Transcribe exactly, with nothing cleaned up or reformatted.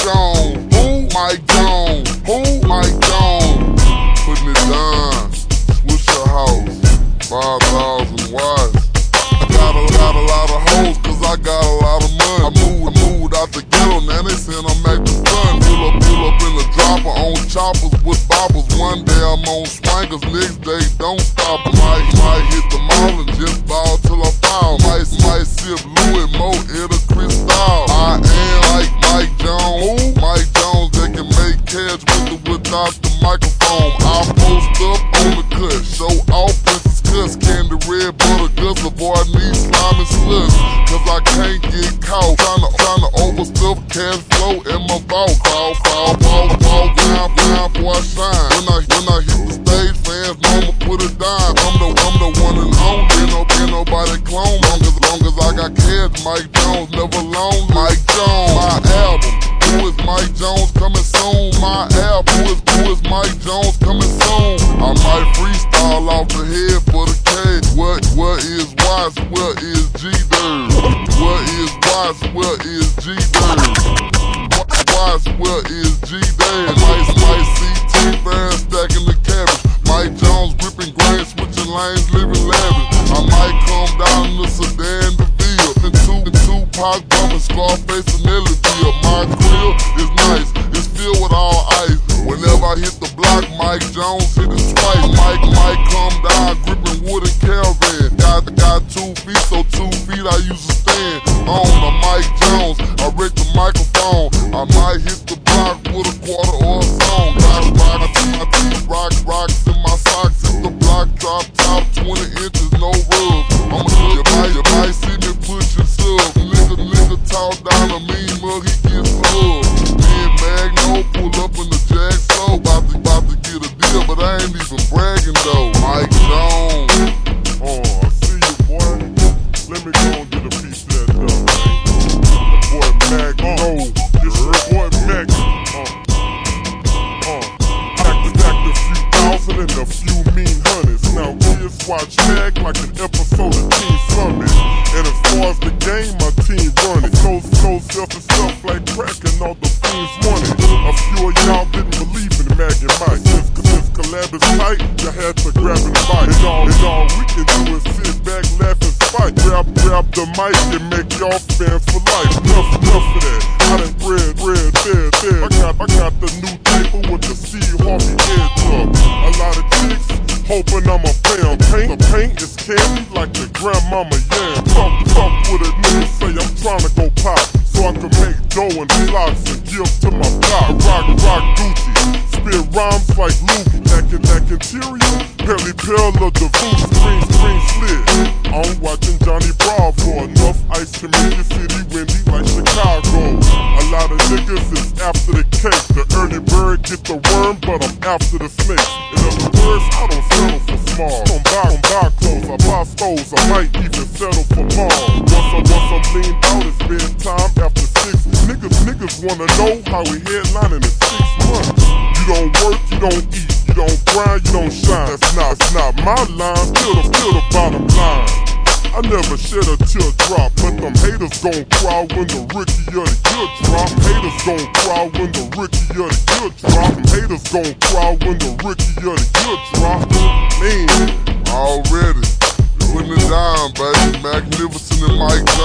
Jones. Who? Mike Jones. Who? Mike Jones. Putting it down. Swisher House. Five thousand watts. I got a, got a lot of hoes, cause I got a lot of money. I moved, I moved out the ghetto, now they saying I'm acting fun. Pull up, pull up in the dropper on choppers with boppers. One day I'm on swangers, next day don't stop. I might, might hit the mall and just ball till I fall. Might, might sip Louis Mo, Etta Cristal. I am like Mike Jones. Who? Mike Jones, that can make cash with or without the microphone. I post up on the cut, show off Princess Cuss, candy red butter guts, avoid me slimy sluts, cause I can't get caught tryna, tryna overstuff cash flow in my vault. Crawl, crawl, crawl, crawl, down, down before I shine. When I, when I hit the stage, fans know I'ma put it down. I'm the, I'm the one and only, ain't, no, ain't nobody clone. Long as, long as I got cash, Mike Jones never lonely. Mike Jones, my album. Who is Mike Jones coming soon? My album. Who is, who is Mike Jones coming soon? I might freestyle off the head for the cage. What, what is Watts? Where is G-Dirt? Where is Watts? Where is G-Dirt? Watts, where is G-Dirt? Might, might see T-Baron stacking the cabbage. Mike Jones gripping grain, switching lanes, living lavish. I might come down in the sedan, the Ville, and two, and Tupac bumping Scarface and Ellieville. My grill is nice, it's filled with all ice. Whenever I hit the block, Mike Jones hit it twice. Mike, Mike come down, gripping wood and caravan. Got, got two feet, so two feet I use to stand. On the Mike Jones, I wreck the microphone. I might hit the block with a quarter or a song. Rock, rock, my teeth, my teeth, rock, rocks in my socks. Hit the block, drop top, twenty inches, no rubs. I'ma you might, you might see me pushing sub. Nigga, nigga talk down a mean mug, he gets love. Me and Magno pull up in the Jag slow. About to, about to get a deal, but I ain't even bragging though. Mike Jones. Oh, I see you, boy. Let me go and get a piece of that done, man. That boy Mac, oh, it's your boy Mac. Uh, uh, stacked, stacked a few thousand and a few mean hundreds. Now kids watch Mac like an episode of Teen Summit. And as far as the game, my team run it. No, no self-and-self like crack and all the fiends want it. A few of y'all didn't believe in Mac and Mike. This, this collab is tight, you had to grab it and bite. And all, and all we can do is sit back, laugh and fight. Grab, grab the mic and make y'all fans for life. Enough, enough of that. I done bread, bread, there, there. I got, I got the new table with the Steve Harvey edge up. A lot of chicks hoping I'ma pay 'em. Paint, the paint is candy like the grandmama yam. Fuck, fuck with a nigga say I'm tryna go pop, so I can make dough and flocks and give to my block. Rock, rock Gucci, spit rhymes like Luke. Lacking, lack interior, barely pill of the voodoo. Screen, screen slit. I'm watching Johnny Bravo. Enough ice to make the city windy like Chicago. A lot of niggas is after the cake. The early bird get the worm, but I'm after the snake. In other words, I don't settle for small. I don't buy, don't buy clothes, I buy stoves. I might even settle for more. Once I'm, once I'm leaned out, it's bedtime after six. Niggas, niggas wanna know how we headlining in six months. You don't work, you don't eat. You don't grind, you don't shine. That's not, that's not my line. Till the, till the bottom line. I never shed a teardrop, but them haters gon' cry when the rookie of the year drop. Haters gon' cry when the rookie of the year drop. Them haters gon' cry when the rookie of the year drop. Man, already putting it down, baby. Magnificent and Mike Jones.